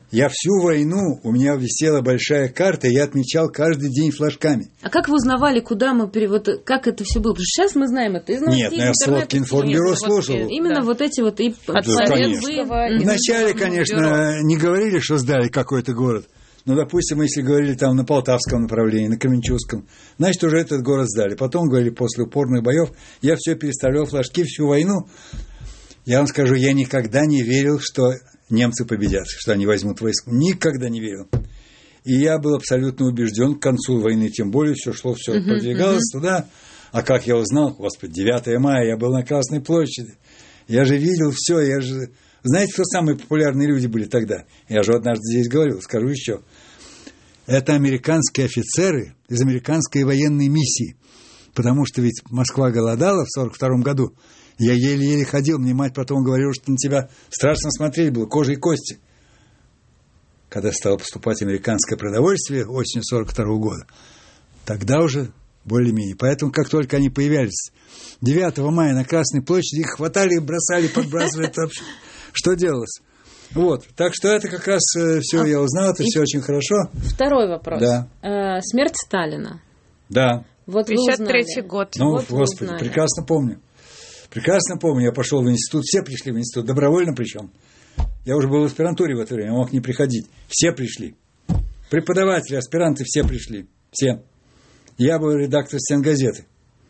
Speaker 4: Я всю войну, у меня висела большая карта, и я отмечал каждый день флажками.
Speaker 3: А как вы узнавали, куда мы перевод, как это все было? Потому что сейчас мы знаем это из новостей.
Speaker 4: Нет, я сводки информбюро слушал.
Speaker 3: Именно
Speaker 2: Да.
Speaker 3: вот эти вот и
Speaker 2: От
Speaker 4: Да,
Speaker 2: советского и
Speaker 4: Вначале,
Speaker 2: Информбюро.
Speaker 4: конечно, не говорили, что сдали какой-то город. Но, допустим, если говорили там на Полтавском направлении, на Кременчугском, значит, уже этот город сдали. Потом говорили, после упорных боев, я все переставлял флажки всю войну. Я вам скажу, я никогда не верил, что немцы победят, что они возьмут войска. Никогда не верил. И я был абсолютно убежден, к концу войны, тем более, все шло, все uh-huh, продвигалось uh-huh. туда. А как я узнал, господи, девятое мая, я был на Красной площади. Я же видел все, я же... Знаете, кто самые популярные люди были тогда? Я же однажды здесь говорил, скажу еще. Это американские офицеры из американской военной миссии. Потому что ведь Москва голодала в сорок втором году. Я еле-еле ходил, мне мать потом говорила, что на тебя страшно смотреть было, кожа и кости. Когда стало поступать американское продовольствие осенью сорок второго года, тогда уже более-менее. Поэтому, как только они появлялись девятого мая на Красной площади, их хватали, бросали, подбрасывали. Что делалось? Вот. Так что это как раз все я узнал, это все очень хорошо.
Speaker 3: Второй вопрос.
Speaker 4: Да.
Speaker 3: Смерть Сталина.
Speaker 4: Да.
Speaker 3: Вот
Speaker 2: пятьдесят третий год.
Speaker 4: Ну,
Speaker 3: вот
Speaker 4: господи, прекрасно помню. Прекрасно помню, я пошел в институт, все пришли в институт, добровольно причем. Я уже был в аспирантуре в это время, мог не приходить. Все пришли. Преподаватели, аспиранты все пришли. Все. Я был редактор стенгазеты.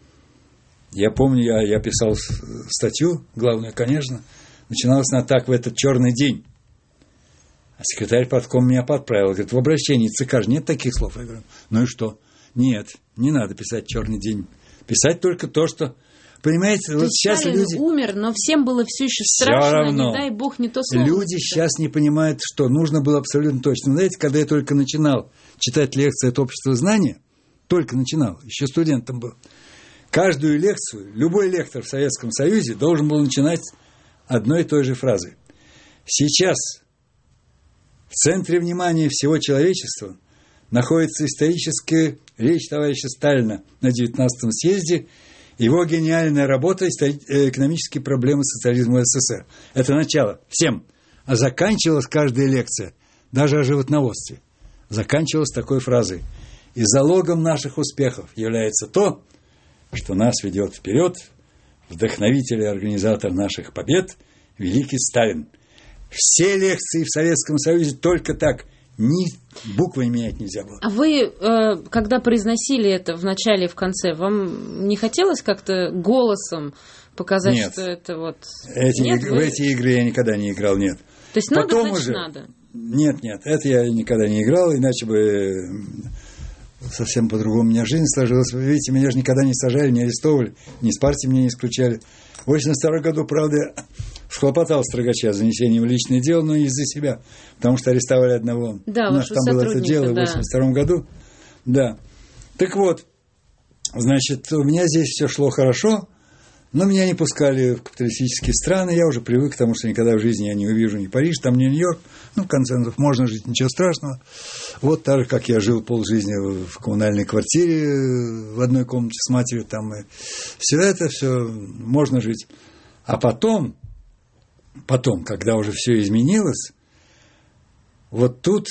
Speaker 4: Я помню, я, я писал статью, главную, конечно, начиналась она так: в этот черный день. А секретарь парткома меня подправил. Говорит, в обращении ЦК же нет таких слов. Я говорю, ну и что? Нет, не надо писать черный день. Писать только то, что... Понимаете,
Speaker 3: то
Speaker 4: вот сейчас
Speaker 3: Сталин
Speaker 4: люди...
Speaker 3: умер, но всем было все еще
Speaker 4: Все
Speaker 3: страшно,
Speaker 4: равно.
Speaker 3: не дай бог, не то слово.
Speaker 4: Люди сейчас не понимают, что нужно было абсолютно точно. Знаете, когда я только начинал читать лекции от общества знания, только начинал, еще студентом был, каждую лекцию, любой лектор в Советском Союзе должен был начинать одной и той же фразой. Сейчас в центре внимания всего человечества находится историческая речь товарища Сталина на девятнадцатом съезде, его гениальная работа «Экономические проблемы социализма в СССР». Это начало. Всем. А заканчивалась каждая лекция, даже о животноводстве, заканчивалась такой фразой: «И залогом наших успехов является то, что нас ведет вперед вдохновитель и организатор наших побед великий Сталин». Все лекции в Советском Союзе только так. Ни буквы менять нельзя было.
Speaker 3: А вы, когда произносили это в начале и в конце, вам не хотелось как-то голосом показать,
Speaker 4: нет.
Speaker 3: что это вот...
Speaker 4: Эти
Speaker 3: нет,
Speaker 4: иг...
Speaker 3: вы...
Speaker 4: В эти игры я никогда не играл, нет.
Speaker 3: То есть надо,
Speaker 4: Потом
Speaker 3: значит,
Speaker 4: уже...
Speaker 3: надо?
Speaker 4: Нет, нет, это я никогда не играл, иначе бы совсем по-другому у меня жизнь сложилась. Вы видите, меня же никогда не сажали, не арестовывали, ни с партии меня не исключали. В восемьдесят втором году, правда, схлопотал Строгача занесением в личное дело, но не из-за себя, потому что арестовали одного.
Speaker 3: Да,
Speaker 4: у нас там было это дело да. в восемьдесят втором году. Да. Так вот, значит, у меня здесь все шло хорошо, но меня не пускали в капиталистические страны, я уже привык к тому, что никогда в жизни я не увижу ни Париж, там ни Нью-Йорк. Ну, в конце концов, можно жить, ничего страшного. Вот так же, как я жил полжизни в коммунальной квартире, в одной комнате с матерью, там и все это, все можно жить. А потом, потом, когда уже все изменилось, вот тут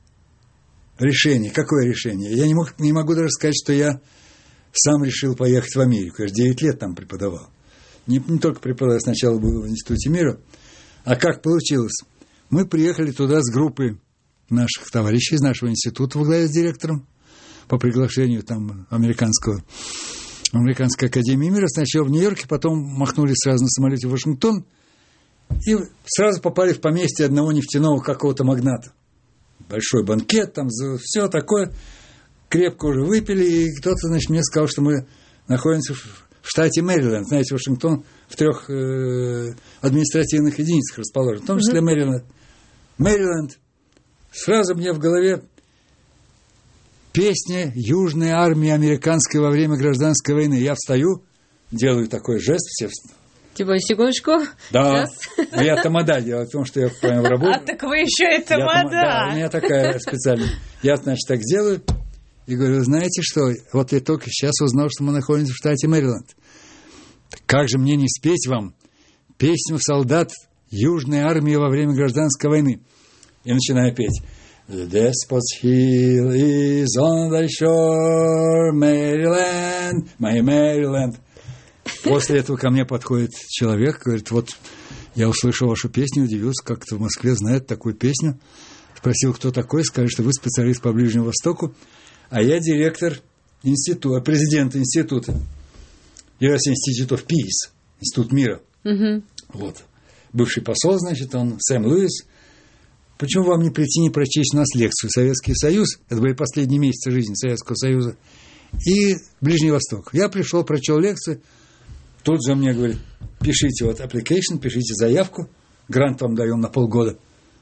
Speaker 4: решение. Какое решение? Я не, мог, не могу даже сказать, что я сам решил поехать в Америку. Я же девять лет там преподавал. Не, не только преподавал, сначала был в Институте мира. А как получилось? Мы приехали туда с группой наших товарищей из нашего института во главе с директором по приглашению там американского, американской академии мира. Сначала в Нью-Йорке, потом махнули сразу на самолете в Вашингтон и сразу попали в поместье одного нефтяного какого-то магната. Большой банкет, там все такое. Крепко уже выпили, и кто-то, значит, мне сказал, что мы находимся в штате Мэриленд. Знаете, Вашингтон в трех э, административных единицах расположен, в том числе Мэриленд. Мэриленд. Сразу мне в голове песня Южной армии американской во время гражданской войны. Я встаю, делаю такой жест, все
Speaker 3: Типа, секундочку.
Speaker 4: Да, но я тамада, дело в том, что я в работе.
Speaker 2: А так вы еще и тамада.
Speaker 4: Да, у меня такая специальная. Я, значит, так делаю. И говорю, знаете что, вот я только сейчас узнал, что мы находимся в штате Мэриленд. Как же мне не спеть вам песню солдат Южной армии во время гражданской войны? И начинаю петь. The despot's heel is on the shore, Maryland, my Maryland. После этого ко мне подходит человек, говорит, вот я услышал вашу песню, удивился, как-то в Москве знают такую песню. Спросил, кто такой, сказали, что вы специалист по Ближнему Востоку, а я директор института, президент института, ю эс Institute of Peace, Институт мира. Mm-hmm. Вот. Бывший посол, значит, он, Сэм Льюис. Почему вам не прийти, не прочесть у нас лекцию «Советский Союз», это были последние месяцы жизни Советского Союза, и Ближний Восток. Я пришел, прочел лекцию, тут же мне говорит, пишите вот application, пишите заявку, грант вам даем на полгода.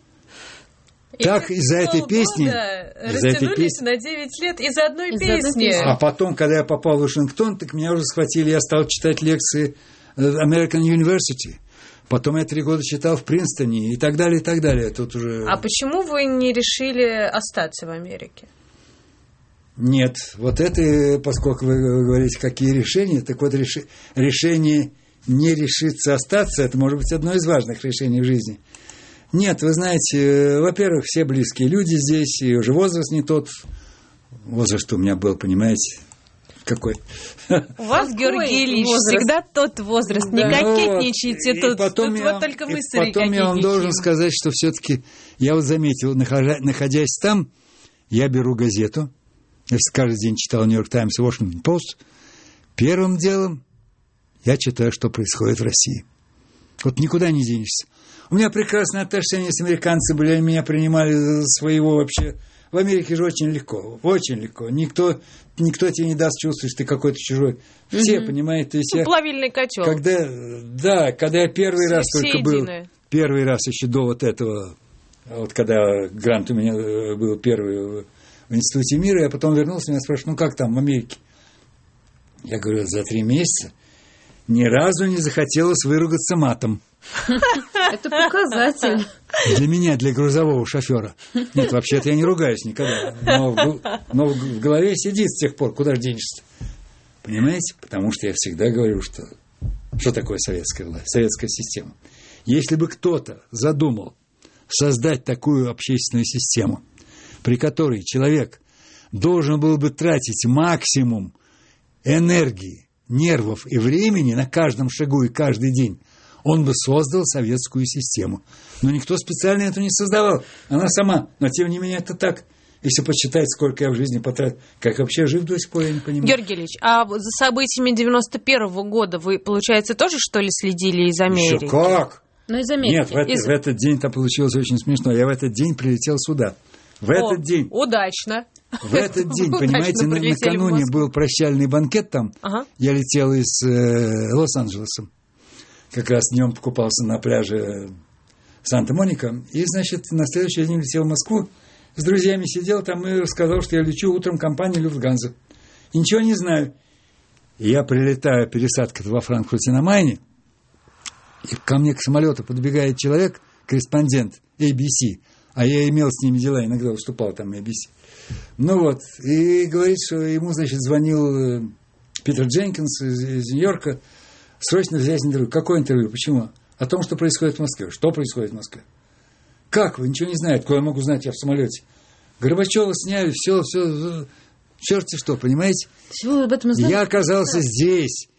Speaker 4: И так из-за этой песни...
Speaker 2: Из-за этой песни на девять лет из-за одной из песни.
Speaker 4: А потом, когда я попал в Вашингтон, так меня уже схватили, я стал читать лекции American University. Потом я три года читал в Принстоне и так далее, и так далее. Тут уже...
Speaker 2: А почему вы не решили остаться в Америке?
Speaker 4: Нет, вот это, поскольку вы говорите, какие решения, так вот реш... решение не решиться остаться, это может быть одно из важных решений в жизни. Нет, вы знаете, во-первых, все близкие люди здесь, и уже возраст не тот, возраст у меня был, понимаете, какой.
Speaker 2: У вас, Георгий Ильич, всегда тот возраст, не кокетничайте тут, тут вот только мы с Ирой
Speaker 4: Потом я вам должен сказать, что все-таки, я вот заметил, находясь там, я беру газету, я каждый день читал Нью-Йорк Таймс и Вашингтон Пост, первым делом я читаю, что происходит в России. Вот никуда не денешься. У меня прекрасные отношения с американцами были, они меня принимали за своего вообще. В Америке же очень легко, очень легко. Никто, никто тебе не даст чувствовать, что ты какой-то чужой. Все, mm-hmm. понимаете? То есть
Speaker 2: ну,
Speaker 4: я,
Speaker 2: плавильный котел.
Speaker 4: Когда, да, когда я первый все, раз
Speaker 2: все
Speaker 4: только
Speaker 2: единое.
Speaker 4: был, первый раз еще до вот этого, вот когда грант у меня был первый в Институте мира, я потом вернулся, меня спрашивают, ну как там в Америке? Я говорю, за три месяца ни разу не захотелось выругаться матом.
Speaker 3: Это показатель.
Speaker 4: Для меня, для грузового шофера. Нет, вообще-то я не ругаюсь никогда. Но в, но в голове сидит с тех пор, куда же денешься. Понимаете? Потому что я всегда говорю, что что такое советская власть, советская система. Если бы кто-то задумал создать такую общественную систему, при которой человек должен был бы тратить максимум энергии, нервов и времени на каждом шагу и каждый день, он бы создал советскую систему. Но никто специально это не создавал. Она сама. Но, тем не менее, это так. Если посчитать, сколько я в жизни потратил, как вообще жив до сих пор, я не понимаю.
Speaker 2: Георгий Ильич, а за событиями девяносто первого года вы, получается, тоже, что ли, следили из Америки?
Speaker 4: Еще как?
Speaker 3: Ну, из Америки.
Speaker 4: Нет, в, это,
Speaker 2: из...
Speaker 4: в этот день там получилось очень смешно. Я в этот день прилетел сюда. В О, этот день.
Speaker 2: Удачно.
Speaker 4: В этот день, понимаете, накануне был прощальный банкет там. Ага. Я летел из э, Лос-Анджелеса. Как раз днем покупался на пляже Санта-Моника. И, значит, на следующий день летел в Москву. С друзьями сидел там и рассказал, что я лечу утром компании Люфтганза. И ничего не знаю. И я прилетаю, пересадка во Франкфурте на Майне. И ко мне к самолету подбегает человек, корреспондент эй би си. А я имел с ними дела, иногда выступал там эй би си. Ну вот, и говорит, что ему, значит, звонил Питер Дженкинс из, из Нью-Йорка. Срочно взять интервью. Какое интервью? Почему? О том, что происходит в Москве. Что происходит в Москве? Как вы? Ничего не знаете. Куда я могу знать? Я в самолете. Горбачева сняли, все, все, черти что, понимаете?
Speaker 3: Чего вы об этом знаете?
Speaker 4: Я оказался здесь.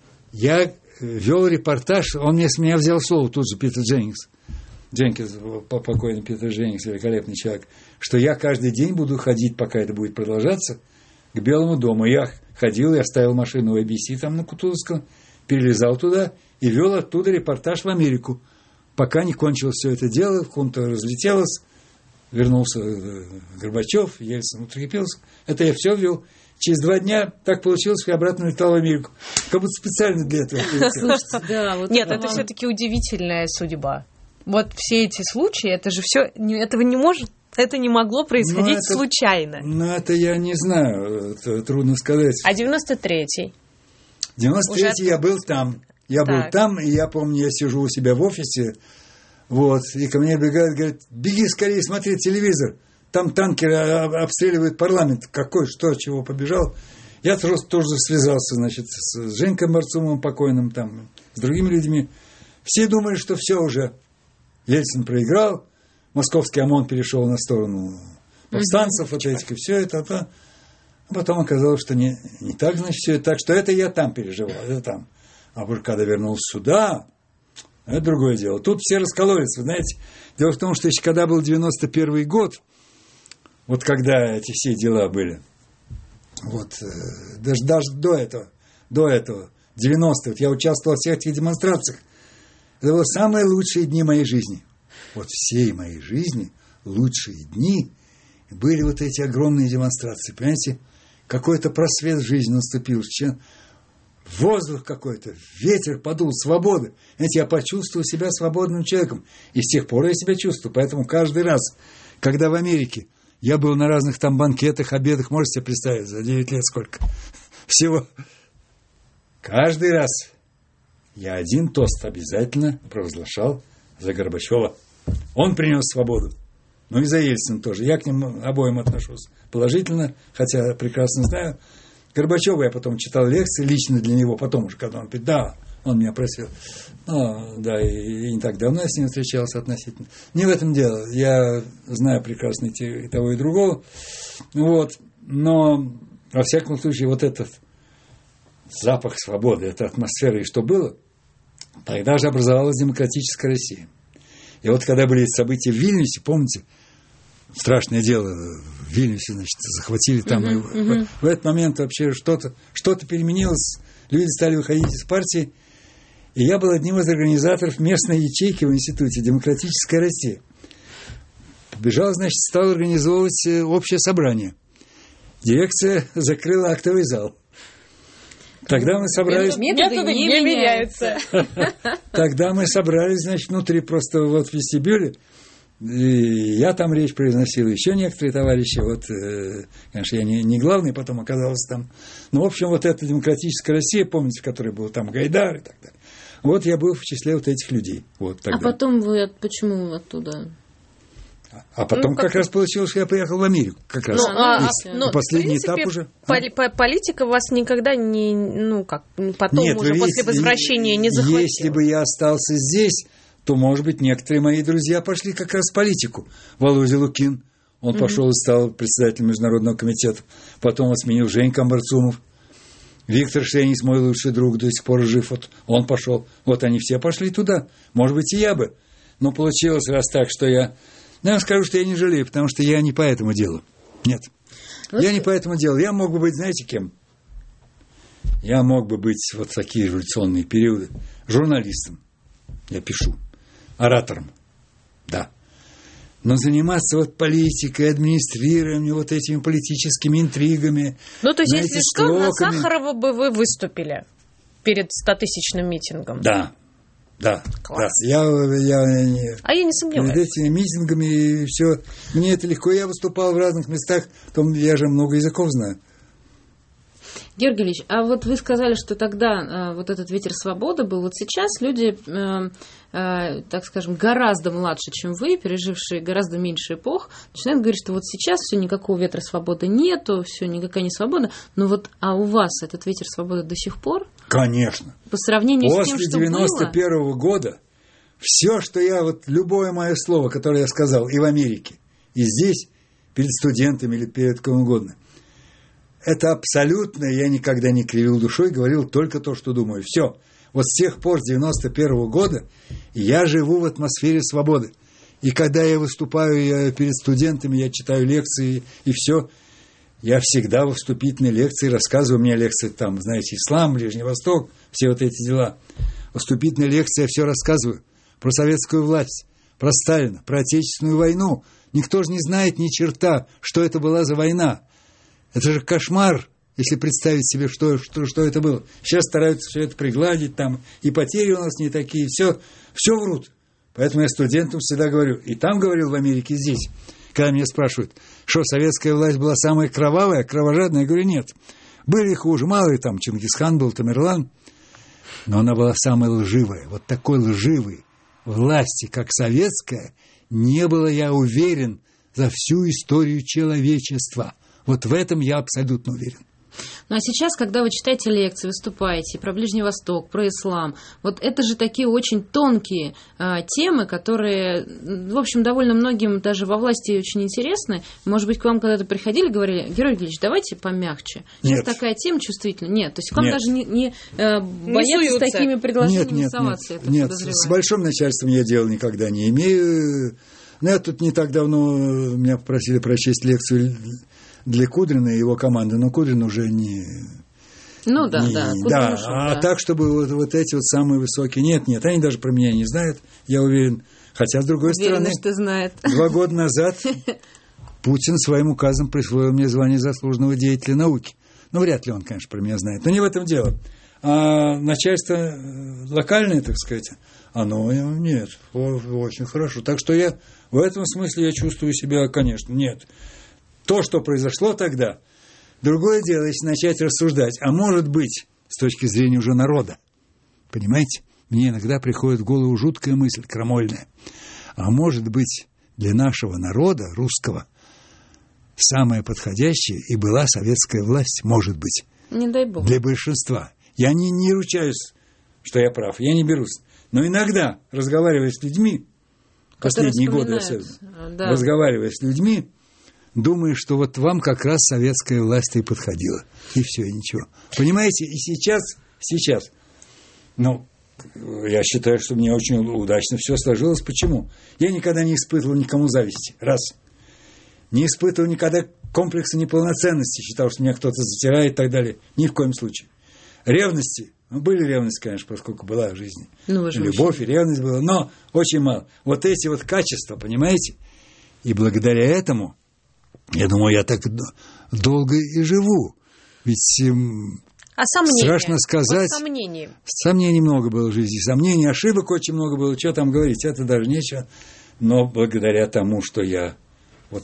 Speaker 4: Я вел репортаж. Он мне, с меня взял слово тут же, Питер Дженкинс. Дженкинс, покойный Питер Дженкинс, великолепный человек. Что я каждый день буду ходить, пока это будет продолжаться, к Белому дому. Я ходил, я ставил машину в эй би си там на Кутузовском, перелезал туда и вел оттуда репортаж в Америку. Пока не кончилось все это дело, хунта разлетелась, вернулся Горбачев, Ельцин укрепился. Это я все вел. Через два дня так получилось, что я обратно летал в Америку. Как будто специально для этого.
Speaker 3: Слушайте, да, вот
Speaker 2: нет, это все-таки удивительная судьба. Вот все эти случаи, это же все, этого не может, это не могло происходить это, случайно.
Speaker 4: Ну, это я не знаю, это трудно сказать.
Speaker 2: А девяносто третий?
Speaker 4: девяносто третий я был там. Я так. был там, и я помню, я сижу у себя в офисе, вот, и ко мне бегают, говорят, беги скорее, смотри телевизор, там танкеры обстреливают парламент. Какой, что, чего, побежал. Я тоже, тоже связался, значит, с Женькой Марцумовым покойным, там, с другими людьми. Все думали, что все уже. Ельцин проиграл, московский ОМОН перешел на сторону повстанцев, вот этих, и все это, а потом оказалось, что не, не так, значит, все это так, что это я там переживал, это там. А уже когда вернулся сюда, это другое дело. Тут все раскололись, вы знаете. Дело в том, что еще когда был девяносто первый год, вот когда эти все дела были, вот, даже, даже до этого, до этого, девяностые, вот я участвовал во всех этих демонстрациях, это были самые лучшие дни моей жизни. Вот всей моей жизни лучшие дни были вот эти огромные демонстрации. Понимаете, какой-то просвет в жизни наступил. Воздух какой-то, ветер подул, свобода. Знаете, я почувствовал себя свободным человеком. И с тех пор я себя чувствую. Поэтому каждый раз, когда в Америке я был на разных там банкетах, обедах, можете себе представить, за девять лет сколько всего. Каждый раз я один тост обязательно провозглашал за Горбачева. Он принес свободу. Ну и за Ельцина тоже. Я к ним обоим отношусь положительно, хотя прекрасно знаю. Горбачева я потом читал лекции лично для него, потом уже, когда он говорит, да, он меня просил. Ну, да, и, и не так давно я с ним встречался относительно. Не в этом дело. Я знаю прекрасно и того, и другого. Вот. Но, во всяком случае, вот этот запах свободы, эта атмосфера, и что было, тогда же образовалась демократическая Россия. И вот когда были эти события в Вильнюсе, помните, страшное дело, в Вильнюсе, значит, захватили там. Uh-huh, и uh-huh. В, в этот момент вообще что-то, что-то переменилось, люди стали выходить из партии, и я был одним из организаторов местной ячейки в Институте «Демократическая Россия». Побежал, значит, стал организовывать общее собрание. Дирекция закрыла актовый зал. Тогда мы собрались...
Speaker 2: Методы, Методы не, не меняются.
Speaker 4: Тогда мы собрались, значит, внутри просто вот в вестибюле. И я там речь произносил, еще некоторые товарищи. Вот, конечно, я не, не главный, потом оказался там. Ну, в общем, вот эта демократическая Россия, помните, в которой был там Гайдар и так далее. Вот я был в числе вот этих людей. Вот, тогда.
Speaker 3: А потом вы почему оттуда...
Speaker 4: А потом ну, как, как раз получилось, что я поехал в Америку. Как раз. Ну, а,
Speaker 2: ну,
Speaker 4: последний
Speaker 2: в принципе,
Speaker 4: этап уже.
Speaker 2: Поли- а? Политика вас никогда не, ну как, потом
Speaker 4: Нет,
Speaker 2: уже после возвращения не захватила.
Speaker 4: Если бы я остался здесь, то, может быть, некоторые мои друзья пошли как раз в политику. Володя Лукин, он mm-hmm. пошел и стал председателем Международного комитета. Потом он сменил Женька Амбарцумов. Виктор Шенис, мой лучший друг, до сих пор жив. Вот он пошел. Вот они все пошли туда. Может быть, и я бы. Но получилось раз так, что я... Но я вам скажу, что я не жалею, потому что я не по этому делу. Нет. Вот я не по этому делу. Я мог бы быть, знаете, кем? Я мог бы быть вот в такие революционные периоды журналистом. Я пишу. Оратором. Да. Но заниматься вот политикой, администрированием, вот этими политическими интригами.
Speaker 2: Ну, то есть,
Speaker 4: знаете,
Speaker 2: если что, на Сахарова бы вы выступили перед стотысячным митингом.
Speaker 4: Да. Да, да. Я, я, я,
Speaker 2: а я не сомневаюсь.
Speaker 4: Перед этими митингами и все. Мне это легко. Я выступал в разных местах. Потом я же много языков знаю.
Speaker 3: Георгий Ильич, а вот вы сказали, что тогда э, вот этот ветер свободы был. Вот сейчас люди, э, э, так скажем, гораздо младше, чем вы, пережившие гораздо меньше эпох, начинают говорить, что вот сейчас все, никакого ветра свободы нету, все, никакая не свобода. Но вот, а у вас этот ветер свободы до сих пор?
Speaker 4: Конечно.
Speaker 3: По сравнению
Speaker 4: После
Speaker 3: с тем, что
Speaker 4: девяносто первого года все, что я, вот любое мое слово, которое я сказал и в Америке, и здесь, перед студентами или перед кем угодно, это абсолютно, я никогда не кривил душой, говорил только то, что думаю. Все. Вот с тех пор, с девяносто первого года, я живу в атмосфере свободы. И когда я выступаю я перед студентами, я читаю лекции и все, я всегда во вступительной лекции рассказываю, у меня лекции там, знаете, ислам, Ближний Восток, все вот эти дела. В вступительной лекции я все рассказываю про советскую власть, про Сталина, про Отечественную войну. Никто же не знает ни черта, что это была за война. Это же кошмар, если представить себе, что, что, что это было. Сейчас стараются все это пригладить, там, и потери у нас не такие, все, все врут. Поэтому я студентам всегда говорю, и там говорил в Америке, и здесь, когда меня спрашивают, что советская власть была самая кровавая, кровожадная, я говорю, нет. Были хуже, малые, там, Чингисхан был, Тамерлан, но она была самая лживая. Вот такой лживой власти, как советская, не было, я уверен, за всю историю человечества. Вот в этом я абсолютно уверен.
Speaker 3: Ну, а сейчас, когда вы читаете лекции, выступаете про Ближний Восток, про ислам, вот это же такие очень тонкие а, темы, которые, в общем, довольно многим даже во власти очень интересны. Может быть, к вам когда-то приходили и говорили: Георгий Евгеньевич, давайте помягче. Сейчас
Speaker 4: Нет.
Speaker 3: такая тема чувствительная. Нет, то есть к вам
Speaker 4: Нет.
Speaker 3: даже не, не э, боятся с такими предложениями
Speaker 4: нет, нет,
Speaker 3: соваться.
Speaker 4: Нет,
Speaker 3: это
Speaker 4: нет.
Speaker 3: подозреваю.
Speaker 4: С большим начальством я дела никогда не имею. Но я тут не так давно, меня попросили прочесть лекцию для Кудрина и его команды, но Кудрин уже не...
Speaker 3: Ну да,
Speaker 4: не,
Speaker 3: да.
Speaker 4: Да,
Speaker 3: ушел,
Speaker 4: а
Speaker 3: да.
Speaker 4: так, чтобы вот, вот эти вот самые высокие... Нет, нет, они даже про меня не знают, я уверен. Хотя, с другой
Speaker 3: Уверена,
Speaker 4: стороны,
Speaker 3: что знает.
Speaker 4: два года назад Путин своим указом присвоил мне звание заслуженного деятеля науки. Ну, вряд ли он, конечно, про меня знает. Но не в этом дело. А начальство локальное, так сказать, оно нет, очень хорошо. Так что я в этом смысле я чувствую себя, конечно, нет. То, что произошло тогда, другое дело, если начать рассуждать. А может быть, с точки зрения уже народа, понимаете, мне иногда приходит в голову жуткая мысль, крамольная. А может быть, для нашего народа, русского, самая подходящая и была советская власть, может быть.
Speaker 3: Не дай бог.
Speaker 4: Для большинства. Я не, не ручаюсь, что я прав, я не берусь. Но иногда, разговаривая с людьми, последние годы особенно, да. разговаривая с людьми, думаю, что вот вам как раз советская власть и подходила. И все, и ничего. Понимаете, и сейчас, сейчас, ну, я считаю, что мне очень удачно все сложилось. Почему? Я никогда не испытывал никому зависти. Раз. Не испытывал никогда комплекса неполноценности. Считал, что меня кто-то затирает и так далее. Ни в коем случае. Ревности. Ну, были ревности, конечно, поскольку была в жизни. Ну, любовь и ревность была, но очень мало. Вот эти вот качества, понимаете? И благодаря этому, я думаю, я так долго и живу. Ведь
Speaker 2: а сомнения?
Speaker 4: Страшно сказать.
Speaker 2: Вот сомнений.
Speaker 4: Сомнений много было в жизни. Сомнений, ошибок очень много было. Что там говорить, это даже нечего. Но благодаря тому, что я вот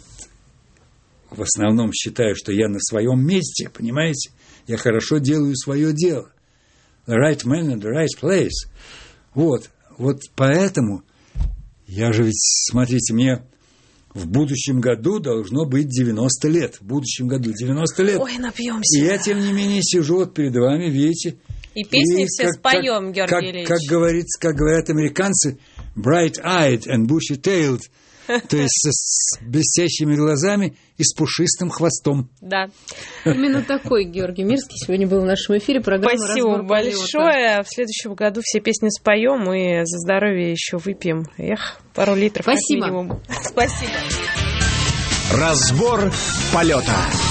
Speaker 4: в основном считаю, что я на своем месте, понимаете, я хорошо делаю свое дело. The right man in the right place. Вот. Вот поэтому я же ведь, смотрите, мне в будущем году должно быть девяносто лет. В будущем году девяносто лет.
Speaker 2: Ой, напьемся.
Speaker 4: И я, тем не менее, сижу вот перед вами, видите.
Speaker 2: И песни
Speaker 4: и
Speaker 2: все
Speaker 4: как,
Speaker 2: споем,
Speaker 4: как,
Speaker 2: Георгий
Speaker 4: как,
Speaker 2: Ильич.
Speaker 4: Как, говорится, как говорят американцы, bright-eyed and bushy-tailed. То есть с блестящими глазами и с пушистым хвостом.
Speaker 2: Да.
Speaker 3: Именно такой Георгий Мирский сегодня был в нашем эфире. Программа
Speaker 2: Спасибо большое. В следующем году все песни споем и за здоровье еще выпьем. Эх, пару литров.
Speaker 3: Спасибо.
Speaker 2: Как минимум. Спасибо.
Speaker 1: Разбор полета.